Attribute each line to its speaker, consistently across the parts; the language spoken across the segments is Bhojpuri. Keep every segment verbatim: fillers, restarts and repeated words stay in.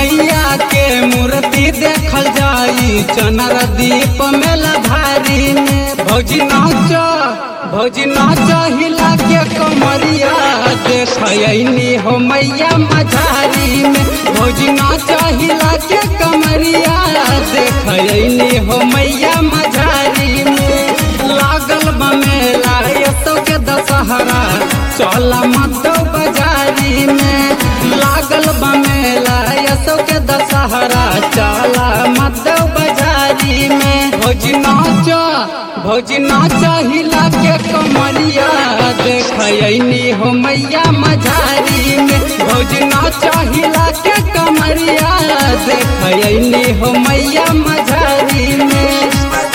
Speaker 1: मैया के मूर्ति देखल जाई चनर दीप मेला भारी में। भौजी नाच भौजी नाच हिला के कमरिया देखनी हो मैया मझारी में। भौजी नाच हिला के कमरिया देखनी हो मैया मझारी में। लागल बमेला तो के दशहरा चला मत बाजारी में। लागल बमेला तो के दशहरा चला मत बाजारी में। भौजी नाच भौजी नाच हिला के कमरिया देखनी हो मैया मझारी में। भौजी नाच हिला के कमरिया देखनी हो मैया मझारी में।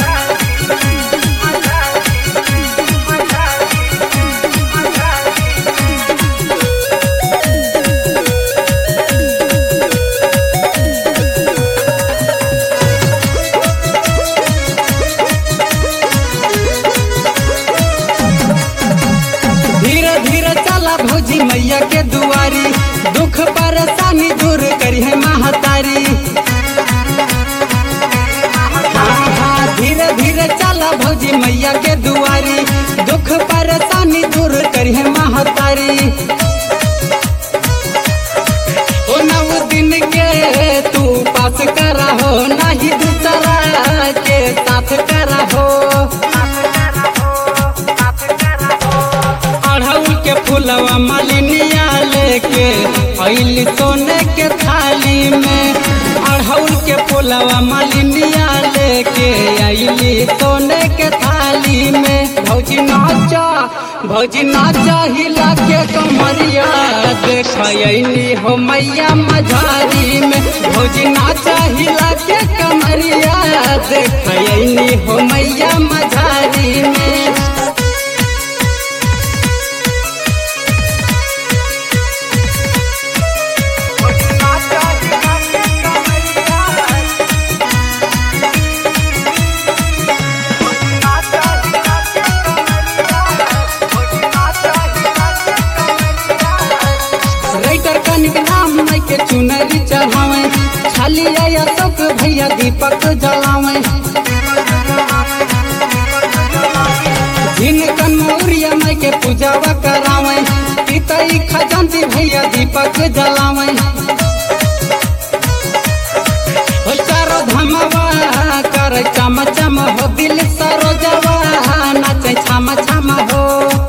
Speaker 1: भौजी मैया के दुआरी दुख परेशानी दूर करी है महतारी। हाँ हाँ धीरे धीरे चला भौजी मैया के दुआरी दुख परेशानी दूर करी है महतारी। ओ नौ दिन के तू पास करा हो नहीं दूसरा के साथ करा हो। के फुलवा मालिनिया लेके आइली सोने के थाली में। अड़हुल के फुलवा मालिनिया लेके आइली सोने के थाली में। भौजी नाचा भौजी नाचा हिला के कमरिया देखनी हो मैया मझारी में। भौजी नाचा हिला के कमरिया देखनी हो मैया मझारी में। नाम नहीं के चुनरी चढ़ावे खाली आया तक भैया दीपक जलावे। जिनकन मौरिया माई के पूजावा करावे पितई खजांती भैया दीपक जलावे। हो चारो धमवा कर चम चम हो दिल सरोजवा नाचे छम छम हो।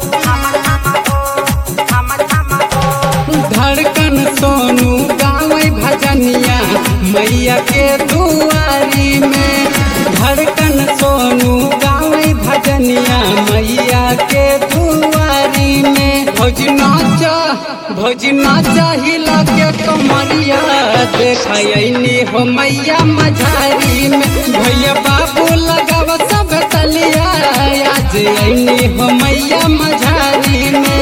Speaker 1: धड़कन सोनू गावे भजनिया मैया के दुआरी में। धड़कन सोनू गावे भजनिया मैया के दुआरी में। भौजी नाच भौजी नाच हिला के कमरिया देखनी हो मैया मझारी में। भैया बाबू लगाव सब तलिया आज अनी हो मैया मझारी में।